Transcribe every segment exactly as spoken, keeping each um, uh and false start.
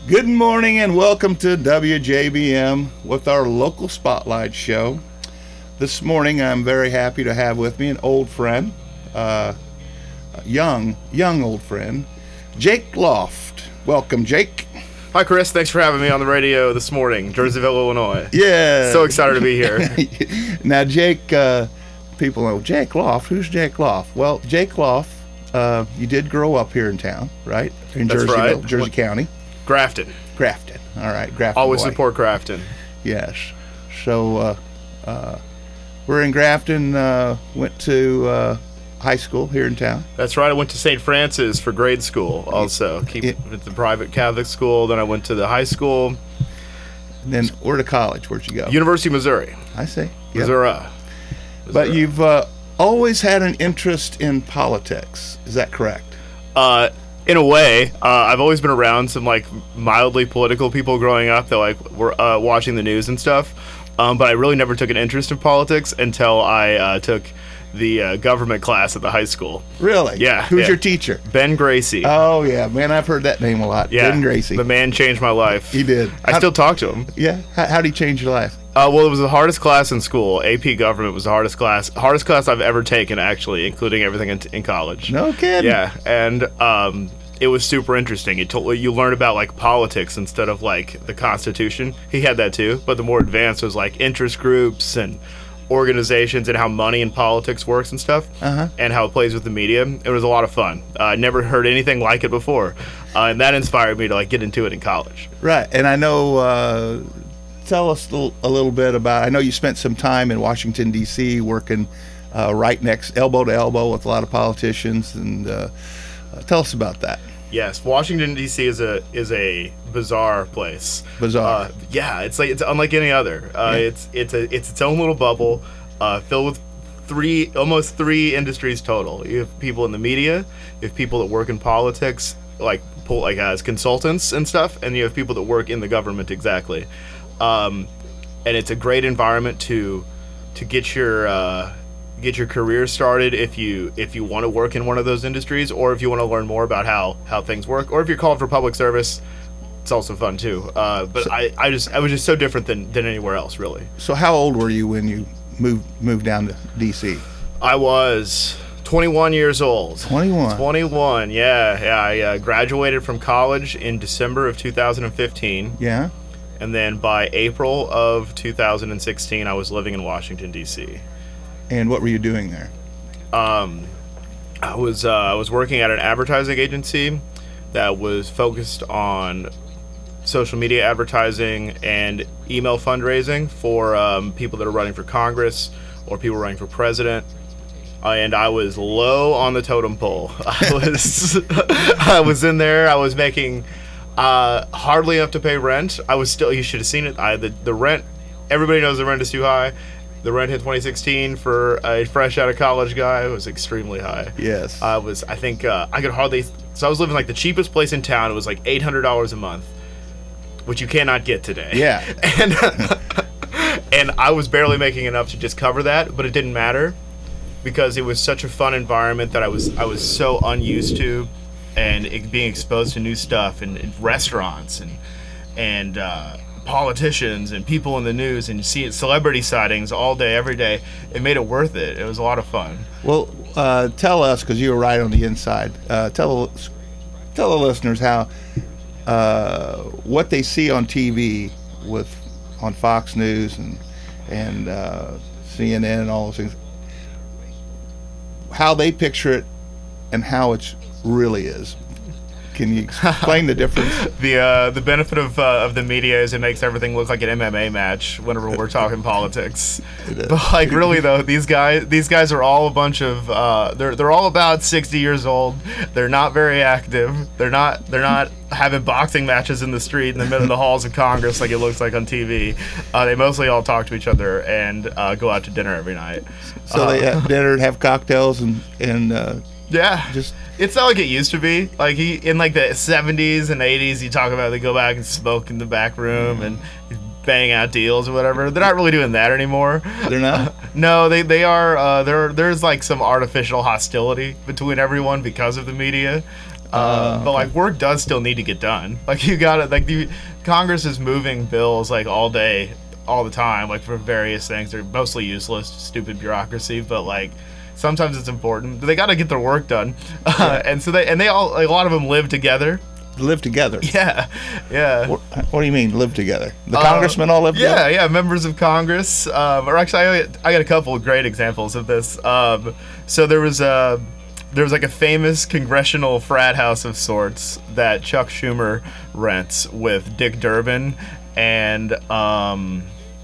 Good morning and welcome to W J B M with our local spotlight show. This morning I'm very happy to have with me an old friend, uh, young, young old friend, Jake Loft. Welcome, Jake. Hi, Chris. Thanks for having me on the radio this morning, Jerseyville, Illinois. Yeah. So excited to be here. Now, Jake, uh, people know, Jake Loft, who's Jake Loft? Well, Jake Loft, uh, you did grow up here in town, right? In That's Jerseyville, right. Jersey What? County. Grafton. Grafton. All right, Grafton. Always boy. support Grafton. Yes. So uh, uh, we're in Grafton. Uh, went to uh, high school here in town. That's right. I went to Saint Francis for grade school also. Keep It- at the private Catholic school. Then I went to the high school, And then where to college? Where'd you go? University of Missouri. I see. Yep. Missouri. But Missouri. you've uh, always had an interest in politics. Is that correct? Uh, in a way, uh, I've always been around some like mildly political people growing up that like were uh, watching the news and stuff. Um, but I really never took an interest in politics until I uh, took the uh, government class at the high school. Really? Yeah, Who's yeah. your teacher? Ben Gracie. Oh, yeah. Man, I've heard that name a lot. yeah, Ben Gracie. The man changed my life. He did. I How- still talk to him. Yeah? How, how'd he change your life? Uh, well, it was the hardest class in school. A P Government was the hardest class, hardest class I've ever taken, actually, including everything in, in college. No kidding. Yeah, and um, it was super interesting. It told you learn about like politics instead of like the Constitution. He had that too, but the more advanced was like interest groups and organizations and how money and politics works and stuff, Uh-huh. and how it plays with the media. It was a lot of fun. Uh, I never heard anything like it before, uh, and that inspired me to like get into it in college. Right. And I know, uh, tell us a little, a little bit about, I know you spent some time in Washington, D C working uh, right next, elbow to elbow with a lot of politicians. And uh, uh, tell us about that. Yes, Washington D C is a is a bizarre place. Bizarre. Uh, yeah, it's like it's unlike any other. Uh, Yeah. It's it's a it's its own little bubble, uh, filled with three almost three industries total. You have people in the media, you have people that work in politics, like pol- like as consultants and stuff, and you have people that work in the government exactly. Um, and it's a great environment to to get your uh, get your career started if you if you want to work in one of those industries, or if you want to learn more about how how things work, or if you're called for public service. It's also fun too. Uh, but So- I, I just I was just so different than, than anywhere else, really. So how old were you when you moved moved down to D C? I was twenty-one years old. twenty-one. twenty-one, yeah, yeah. I uh, graduated from college in December of two thousand fifteen, Yeah. and then by April of two thousand sixteen, I was living in Washington D C. And what were you doing there? Um, I was uh, I was working at an advertising agency that was focused on social media advertising and email fundraising for um, people that are running for Congress or people running for president. Uh, and I was low on the totem pole. I was I was in there. I was making uh, hardly enough to pay rent. I was still. You should have seen it. I the the rent. Everybody knows the rent is too high. The rent in twenty sixteen for a fresh out of college guy was extremely high. Yes. I was. I think uh, I could hardly. So I was living like the cheapest place in town. It was like eight hundred dollars a month, which you cannot get today. Yeah. And and I was barely making enough to just cover that, but it didn't matter because it was such a fun environment that I was I was so unused to, and it, being exposed to new stuff and, and restaurants and and uh, politicians and people in the news and seeing celebrity sightings all day every day. It made it worth it. It was a lot of fun. Well, uh, tell us, because you were right on the inside. Uh, tell tell the listeners how uh, what they see on T V with on Fox News and and uh, C N N and all those things, how they picture it and how it really is. Can you explain the difference? The uh, the benefit of uh, of the media is it makes everything look like an M M A match whenever we're talking politics. But like really though, these guys these guys are all a bunch of uh, they're they're all about sixty years old. They're not very active. They're not they're not having boxing matches in the street in the middle of the halls of Congress like it looks like on T V. Uh, they mostly all talk to each other and uh, go out to dinner every night. So uh, they have dinner, have cocktails, and and uh, Yeah, just it's not like it used to be. Like he in like the seventies and eighties, you talk about they go back and smoke in the back room and bang out deals or whatever. They're not really doing that anymore. they're not. No, they they are. Uh, there there's like some artificial hostility between everyone because of the media. Uh, uh, but like work does still need to get done. Like you gotta like the Congress is moving bills like all day, all the time, like for various things. They're mostly useless, stupid bureaucracy. But like sometimes it's important. They gotta get their work done, uh, yeah. and so they and they all like, a lot of them live together. Live together. Yeah, yeah. What, what do you mean live together? The uh, congressmen all live yeah, together? Yeah, yeah. Members of Congress. Um, or actually, I, I got a couple of great examples of this. Um, so there was a. There was like a famous congressional frat house of sorts that Chuck Schumer rents with Dick Durbin and um,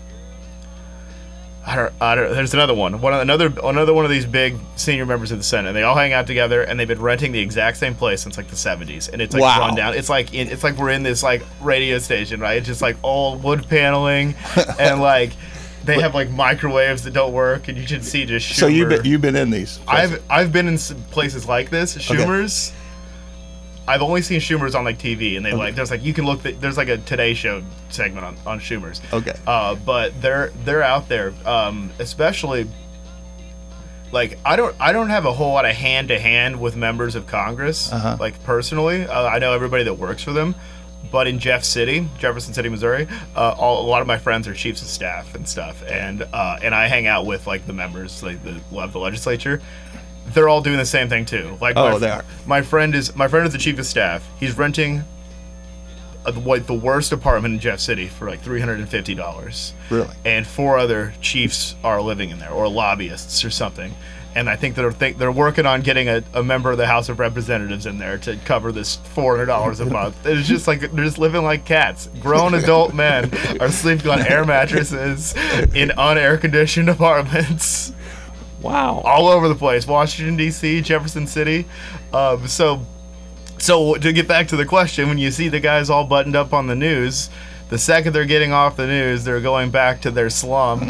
I don't, I don't, there's another one, one another another one of these big senior members of the Senate. They all hang out together, and they've been renting the exact same place since like the seventies, and it's like wow. run down. It's like in, it's like we're in this like radio station, right? It's just like all wood paneling, and like. They have like microwaves that don't work, and you should see just Schumer. So you've been, you've been in these places. I've I've been in places like this. Schumer's. Okay. I've only seen Schumer's on like T V, and they okay. like there's like you can look. Th- there's like a Today Show segment on, on Schumer's. Okay. Uh, but they're they're out there, um, especially. Like I don't I don't have a whole lot of hand to hand with members of Congress, uh-huh. like personally. Uh, I know everybody that works for them. But in Jeff City, Jefferson City, Missouri, uh, all, a lot of my friends are chiefs of staff and stuff, and uh, and I hang out with like the members, like the of the legislature. They're all doing the same thing too. Like, oh, my, they are. My friend is my friend is the chief of staff. He's renting a, like the worst apartment in Jeff City for like three hundred and fifty dollars. Really? And four other chiefs are living in there, or lobbyists or something. And I think they're think they're working on getting a, a member of the House of Representatives in there to cover this four hundred dollars a month. It's just like they're just living like cats. Grown adult men are sleeping on air mattresses in unair conditioned apartments. Wow! All over the place, Washington D C, Jefferson City. Um, so, so to get back to the question, when you see the guys all buttoned up on the news, the second they're getting off the news, they're going back to their slum.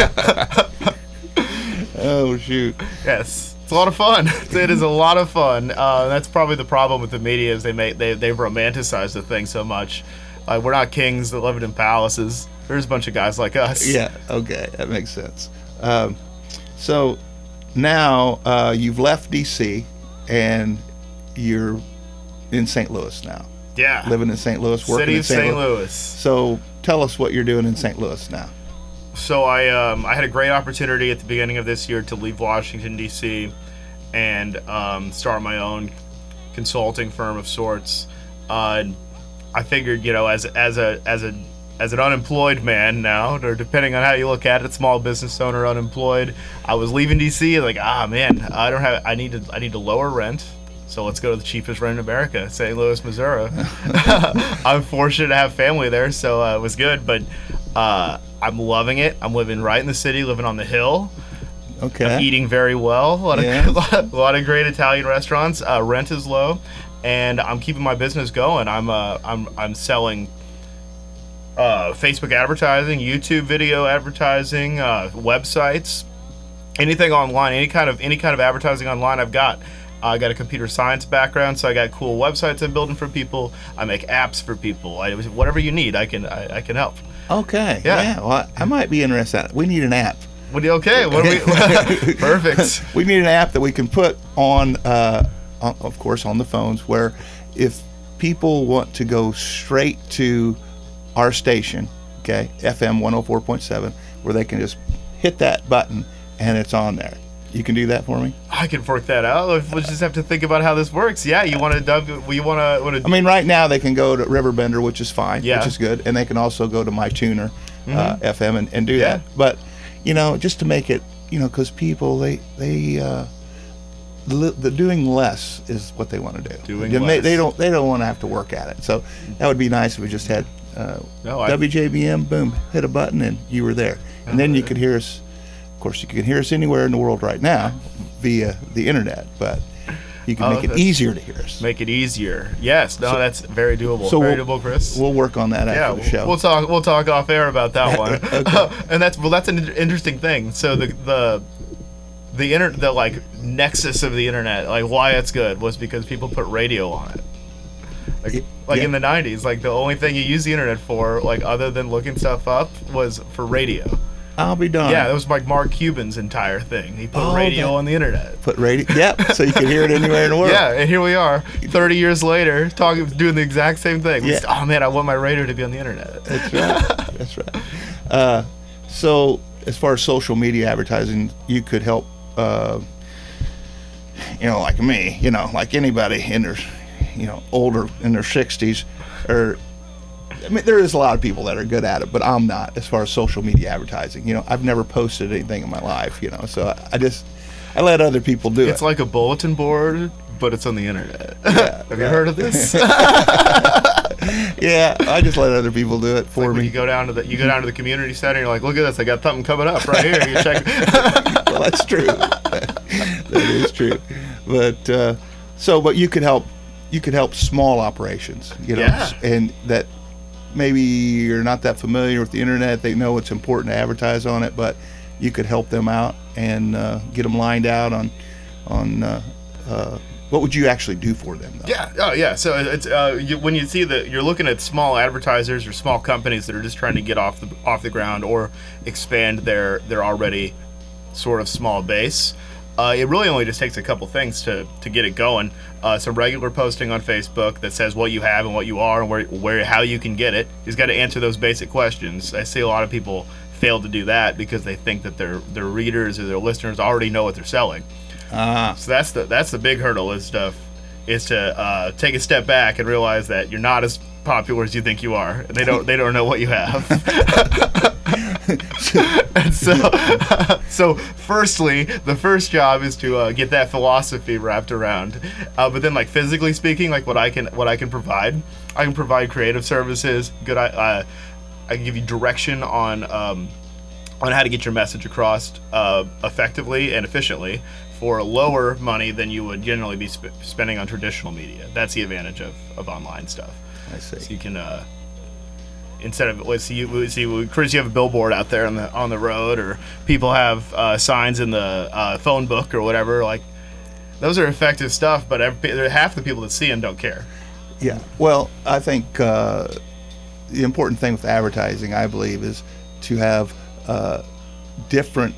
Oh, shoot. Yes. It's a lot of fun. It is a lot of fun. Uh, that's probably the problem with the media is they make they, they've romanticized the thing so much. Uh, we're not kings that live in palaces. There's a bunch of guys like us. Yeah, okay. That makes sense. Um, so now uh, you've left D C and you're in Saint Louis now. Yeah. Living in Saint Louis, working City in of Saint Saint Louis. Louis. So tell us what you're doing in Saint Louis now. So I um, I had a great opportunity at the beginning of this year to leave Washington, D C and um, start my own consulting firm of sorts. Uh, I figured, you know, as as a as a as an unemployed man now, or depending on how you look at it, small business owner, unemployed, I was leaving D C like, ah man, I don't have I need to I need to lower rent. So let's go to the cheapest rent in America, Saint Louis, Missouri. I'm fortunate to have family there, so uh, it was good. But uh, I'm loving it. I'm living right in the city, living on the hill. Okay. I'm eating very well. A lot of, yeah. a lot of great Italian restaurants. Uh, rent is low, and I'm keeping my business going. I'm uh, I'm I'm selling uh, Facebook advertising, YouTube video advertising, uh, websites, anything online, any kind of any kind of advertising online. I've got. I got a computer science background, so I got cool websites I'm building for people. I make apps for people. I, whatever you need, I can I, I can help. Okay. Yeah. yeah. Well, I might be interested. We need an app. What do you, okay. What do we? Perfect. We need an app that we can put on, uh, on, of course, on the phones. Where if people want to go straight to our station, okay, F M one oh four point seven, where they can just hit that button and it's on there. You can do that for me? I can work that out. We'll just have to think about how this works. Yeah, you want to? You want to? I mean, right now they can go to Riverbender, which is fine, yeah. which is good, and they can also go to MyTuner mm-hmm. uh, F M and, and do yeah. that. But you know, just to make it, you know, because people they they uh, the, the doing less is what they want to do. Doing they, less. They don't they don't want to have to work at it. So that would be nice if we just had uh, no, I, W J B M. Boom, hit a button and you were there, and then you could hear us. Of course, you can hear us anywhere in the world right now via the internet, but you can oh, make it easier to hear us. Make it easier. Yes. No, so, that's very doable. So very we'll, doable, Chris. We'll work on that after yeah, the show. We'll talk. We'll talk off air about that one. Okay. And that's well, that's an interesting thing. So the the the inter the like nexus of the internet, like why it's good, was because people put radio on it. Like, like yeah. in the nineties, like the only thing you use the internet for, like other than looking stuff up, was for radio. I'll be darned. Yeah, that was like Mark Cuban's entire thing. He put Oh, radio that- on the internet. Put radio. Yep. So you can hear it anywhere in the world. Yeah, and here we are, thirty years later, talking, doing the exact same thing. Yeah. Oh man, I want my radio to be on the internet. That's right. That's right. Uh, so as far as social media advertising, you could help. Uh, you know, like me. You know, like anybody in their, you know, older in their sixties, or. I mean, there is a lot of people that are good at it, but I'm not as far as social media advertising. You know, I've never posted anything in my life, you know, so I, I just, I let other people do It's it. like a bulletin board, but it's on the internet. Yeah, Have you right. heard of this? Yeah, I just let other people do it for Like when me. you go down to the you go down to the community center, you're like, look at this, I got something coming up right here. You check. Well, that's true. That is true. But, uh, so, but you could help, you could help small operations, you know, Yeah. and that maybe you're not that familiar with the internet. They know it's important to advertise on it, but you could help them out and uh, get them lined out on, on uh, uh, what would you actually do for them, though? Yeah. Oh, yeah. So it's uh, you, when you see that you're looking at small advertisers or small companies that are just trying to get off the off the ground or expand their their already sort of small base. Uh, it really only just takes a couple things to, to get it going. Uh, some regular posting on Facebook that says what you have and what you are and where, where how you can get it. You just got to answer those basic questions. I see a lot of people fail to do that because they think that their their readers or their listeners already know what they're selling. Ah, So that's the that's the big hurdle is stuff is to uh, take a step back and realize that you're not as popular as you think you are. They don't they don't know what you have. And so, so firstly, the first job is to uh, get that philosophy wrapped around. Uh, but then, like physically speaking, like what I can what I can provide, I can provide creative services. Good, uh, I can give you direction on um, on how to get your message across uh, effectively and efficiently for lower money than you would generally be sp- spending on traditional media. That's the advantage of, of online stuff. I see. So you can. Uh, Instead of let's see, you see, Chris, you have a billboard out there on the on the road, or people have uh, signs in the uh, phone book or whatever. Like, those are effective stuff, but every, half the people that see them don't care. Yeah. Well, I think uh, the important thing with advertising, I believe, is to have uh, different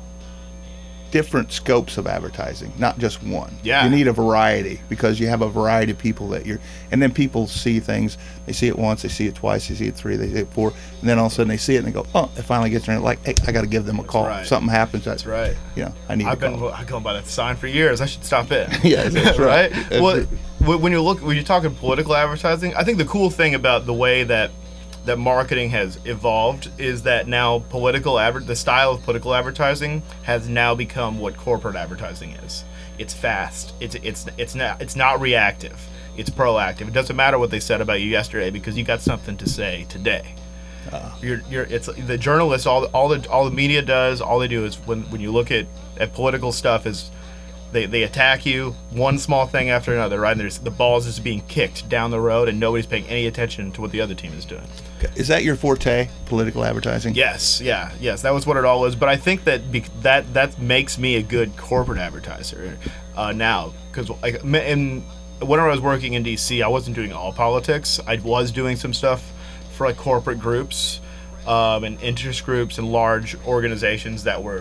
different scopes of advertising, not just one. Yeah. You need a variety because you have a variety of people that you're, and then people see things. They see it once, they see it twice, they see it three, they see it four, and then all of a sudden they see it and they go, oh, it finally gets there. Like, hey, I got to give them a call. right. Something happens. That's right. You know, I need I've to been call. I've gone by that sign for years. I should stop in. Yeah, that's right. That's Well, right. wh- when you look when you're talking political advertising, I think the cool thing about the way that that marketing has evolved is that now political adver- the style of political advertising has now become what corporate advertising is. It's fast. It's it's it's not it's not reactive. It's proactive. It doesn't matter what they said about you yesterday because you got something to say today. Uh, You're, you're, it's the journalists. All, all the all the media does. All they do is when, when you look at, at political stuff is they, they attack you one small thing after another. Right, and there's the ball's just being kicked down the road, and nobody's paying any attention to what the other team is doing. Is that your forte, political advertising? Yes, yeah, yes, that was what it all was. But I think that be, that that makes me a good corporate advertiser uh, now because like in when I was working in D C, I wasn't doing all politics. I was doing some stuff for like corporate groups um, and interest groups and large organizations that were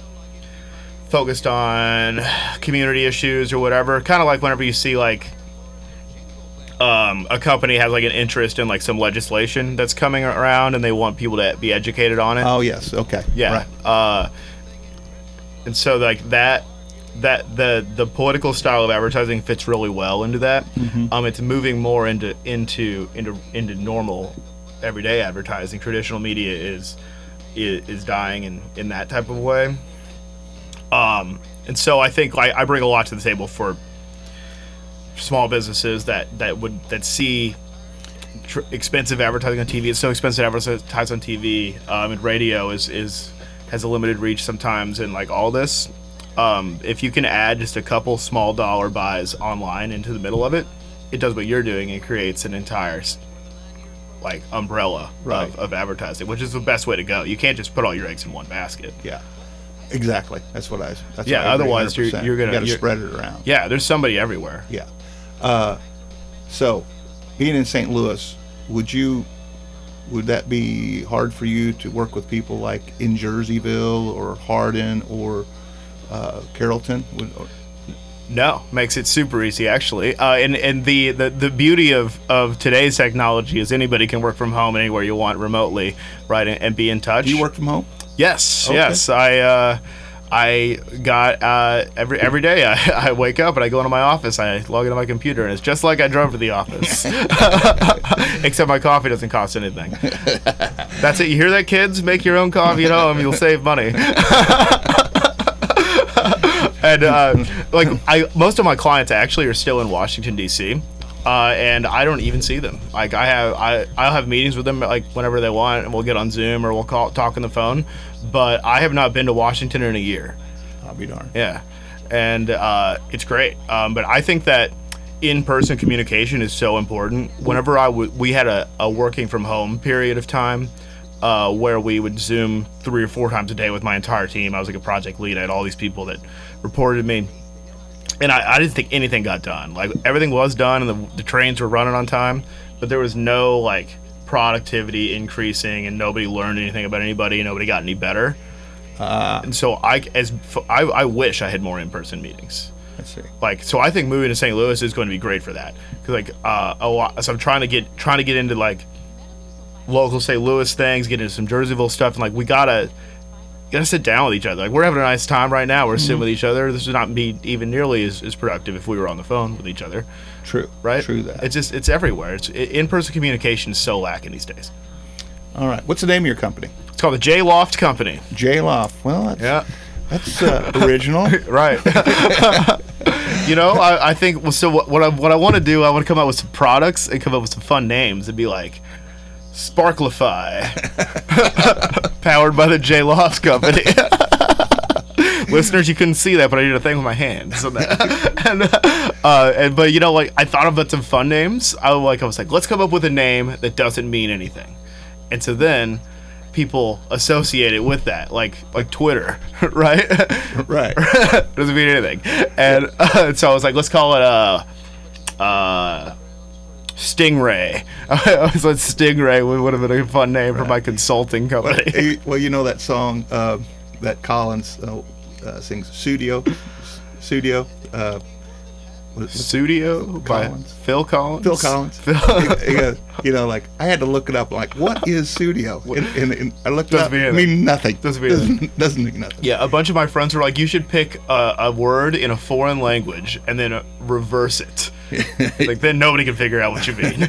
focused on community issues or whatever. Kind of like whenever you see like um, a company has like an interest in like some legislation that's coming around and they want people to be educated on it. Oh, yes. Okay. Yeah. Right. Uh, and so like that, that the the political style of advertising fits really well into that. Mm-hmm. Um, it's moving more into into into into normal everyday advertising. Traditional media is is, is dying in, in that type of way. Um, and so I think I, I bring a lot to the table for small businesses that, that would that see tr- expensive advertising on T V. It's so expensive to advertise on T V, um, and radio is is has a limited reach sometimes, and like all this. Um, if you can add just a couple small dollar buys online into the middle of it, it does what you're doing and creates an entire like umbrella Right. of, of advertising, which is the best way to go. You can't just put all your eggs in one basket. Yeah. Exactly. That's what I. That's Yeah, what I agree otherwise you're- one hundred percent. you're gonna- You got to you're- spread it around. Yeah, there's somebody everywhere. Yeah. Uh, so, being in Saint Louis, would you would that be hard for you to work with people like in Jerseyville or Hardin or uh, Carrollton? Would, or, No, makes it super easy actually. Uh, and and the, the, the beauty of, of today's technology is anybody can work from home anywhere you want remotely, right? And, and be in touch. do you work from home? Yes, Okay. yes. I uh, I got uh, every every day. I, I wake up and I go into my office. I log into my computer and it's just like I drove to the office, except my coffee doesn't cost anything. That's it. You hear that, kids? Make your own coffee at home. You'll save money. And uh, like I, most of my clients actually are still in Washington D C, uh, and I don't even see them. Like I have, I I'll have meetings with them like whenever they want, and we'll get on Zoom or we'll call talk on the phone. But I have not been to Washington in a year. I'll be darned. Yeah, and uh, it's great. Um, but I think that in-person communication is so important. Whenever I w- we had a, a working from home period of time. Uh, where we would Zoom three or four times a day with my entire team. I was like a project lead. I had all these people that reported to me. And I, I didn't think anything got done. Like, everything was done and the, the trains were running on time, but there was no, like, productivity increasing and nobody learned anything about anybody and nobody got any better. Uh, and so I, as I, I wish I had more in-person meetings. I see. Like, so I think moving to Saint Louis is going to be great for that. Because, like, uh, a lot, so I'm trying to get trying to get into, like, local Saint Louis things, get into some Jerseyville stuff, and like we gotta gotta sit down with each other. Like we're having a nice time right now. We're mm-hmm. sitting with each other. This would not be even nearly as, as productive if we were on the phone with each other. True. Right. True that. It's just it's everywhere. It's in-person communication is so lacking these days. All right. What's the name of your company? It's called the J Loft Company. J Loft. Well, that's, yeah, that's uh, original. Right. You know, I, I think well. So what, what I what I want to do, I want to come up with some products and come up with some fun names and be like. Sparklify, powered by the J Loft Company. Listeners, you couldn't see that, but I did a thing with my hands. And, and, uh, and but you know, like I thought about some fun names. I was like, I was like, let's come up with a name that doesn't mean anything. And so then people associate it with that, like like Twitter, right? Right. Doesn't mean anything. And uh, so I was like, let's call it uh, uh. Stingray. I was like, Stingray would have been a fun name right. for my consulting company. Well, well you know that song uh, that Collins uh, uh, sings, Studio, Studio, uh, Studio by Collins. Phil Collins. Phil Collins. Phil. he, he goes, you know, like I had to look it up. Like, what is Studio? And, and, and I looked doesn't it up. Mean I mean nothing. Doesn't mean doesn't, anything. Doesn't mean nothing. Yeah, a bunch of my friends were like, you should pick a, a word in a foreign language and then uh, reverse it. Like then nobody can figure out what you mean.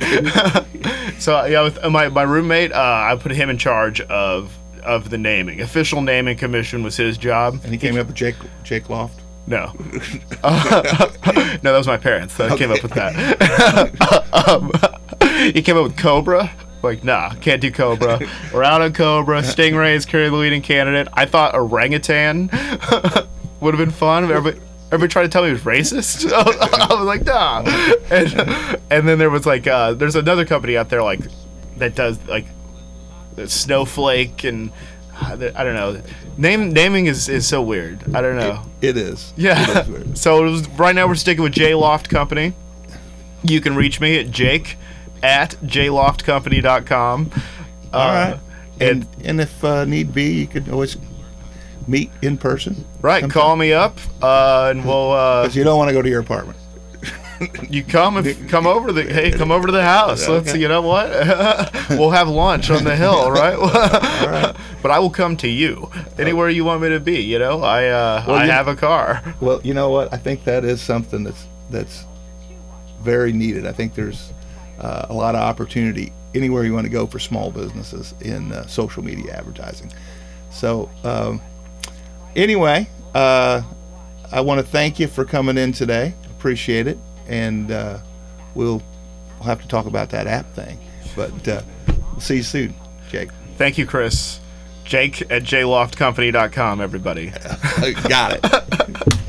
So yeah, with my my roommate, uh, I put him in charge of of the naming. Official naming commission was his job. And he came up with Jake Jake Loft. No, uh, no, that was my parents that okay. came up with that. um, he came up with Cobra. Like, nah, can't do Cobra. We're out on Cobra. Stingray is currently the leading candidate. I thought orangutan would have been fun. Everybody, everybody tried to tell me it was racist. I was like, nah. And, and then there was like, uh, there's another company out there like that does like Snowflake and I don't know. Name naming is, is so weird. I don't know. It, it is. Yeah. It is weird. So it was, right now we're sticking with J Loft Company. You can reach me at Jake at j loft company dot com. All uh, right. And and, and if uh, need be, you could always meet in person. Right. Sometime. Call me up, uh, and we'll. Because uh, you don't want to go to your apartment. You come if come over to the hey come over to the house. Let's okay. You know what? We'll have lunch on the hill, right? All right. But I will come to you anywhere you want me to be. You know, I uh, well, I have a car. Well, you know what? I think that is something that's that's very needed. I think there's uh, a lot of opportunity anywhere you want to go for small businesses in uh, social media advertising. So um, anyway, uh, I want to thank you for coming in today. Appreciate it. And uh, we'll, we'll have to talk about that app thing. But uh, we'll see you soon, Jake. Thank you, Chris. Jake at j loft company dot com, everybody. Got it.